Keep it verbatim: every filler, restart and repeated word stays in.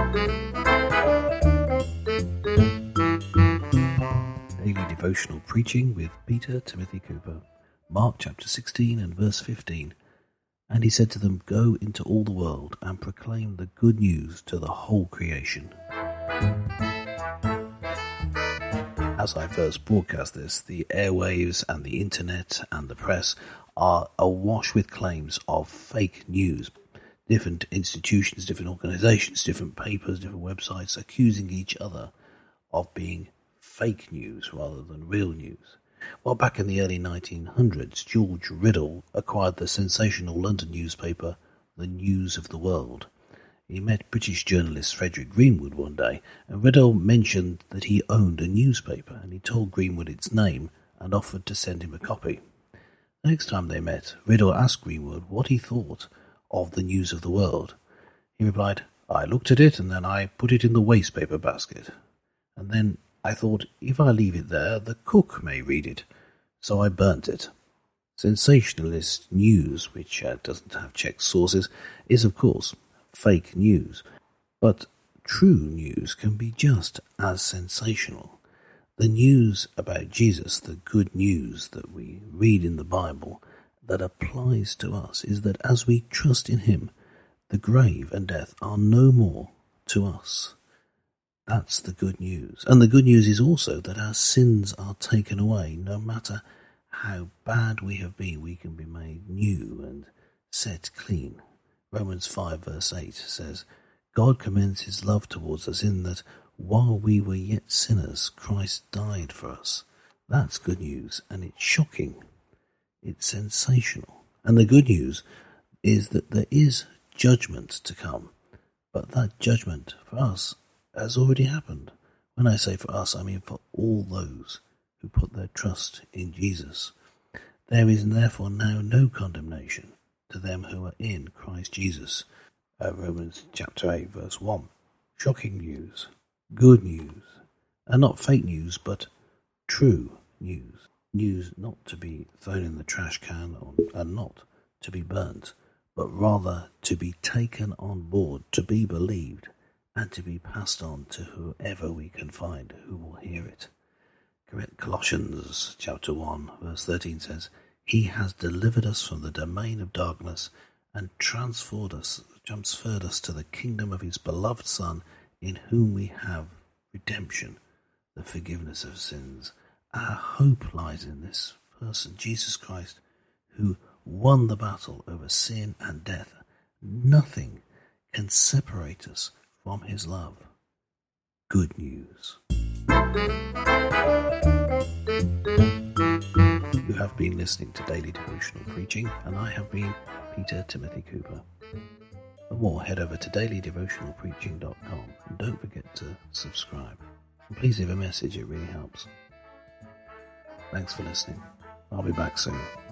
Daily Devotional Preaching with Peter Timothy Cooper. Mark chapter sixteen and verse fifteen. And he said to them, Go into all the world and proclaim the good news to the whole creation. As I first broadcast this, the airwaves and the internet and the press are awash with claims of fake news. Different institutions, different organizations, different papers, different websites accusing each other of being fake news rather than real news. Well, back in the early nineteen hundreds, George Riddell acquired the sensational London newspaper, The News of the World. He met British journalist Frederick Greenwood one day, and Riddell mentioned that he owned a newspaper, and he told Greenwood its name and offered to send him a copy. The next time they met, Riddell asked Greenwood what he thought of The News of the World. He replied, I looked at it, and then I put it in the wastepaper basket. And then I thought, if I leave it there, the cook may read it, so I burnt it. Sensationalist news, which uh, doesn't have checked sources, is of course fake news, but true news can be just as sensational. The news about Jesus, the good news that we read in the Bible that applies to us, is that as we trust in him, the grave and death are no more to us. That's the good news. And the good news is also that our sins are taken away. No matter how bad we have been, we can be made new and set clean. Romans five verse eight says, God commends his love towards us in that while we were yet sinners, Christ died for us. That's good news, and it's shocking. It's sensational. And the good news is that there is judgment to come. But that judgment for us has already happened. When I say for us, I mean for all those who put their trust in Jesus. There is therefore now no condemnation to them who are in Christ Jesus. Uh, Romans chapter eight verse one. Shocking news, good news, and not fake news, but true news. News not to be thrown in the trash can or, and not to be burnt, but rather to be taken on board, to be believed, and to be passed on to whoever we can find who will hear it. Colossians chapter one verse thirteen says, He has delivered us from the domain of darkness and transferred us, transferred us to the kingdom of his beloved Son, in whom we have redemption, the forgiveness of sins. Our hope lies in this person, Jesus Christ, who won the battle over sin and death. Nothing can separate us from his love. Good news. You have been listening to Daily Devotional Preaching, and I have been Peter Timothy Cooper. For more, head over to daily devotional preaching dot com, and don't forget to subscribe. And please leave a message, it really helps. Thanks for listening. I'll be back soon.